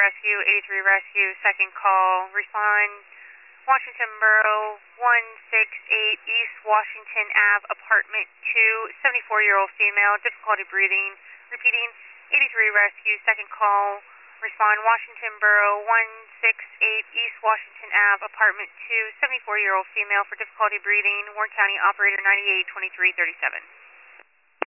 Rescue, 83 Rescue, second call. Respond, Washington Borough, 168 East Washington Ave, apartment 2, 74-year-old female, difficulty breathing. Repeating, 83 Rescue, second call. Respond, Washington Borough, 168 East Washington Ave, apartment 2, 74-year-old female for difficulty breathing. Warren County operator 982337.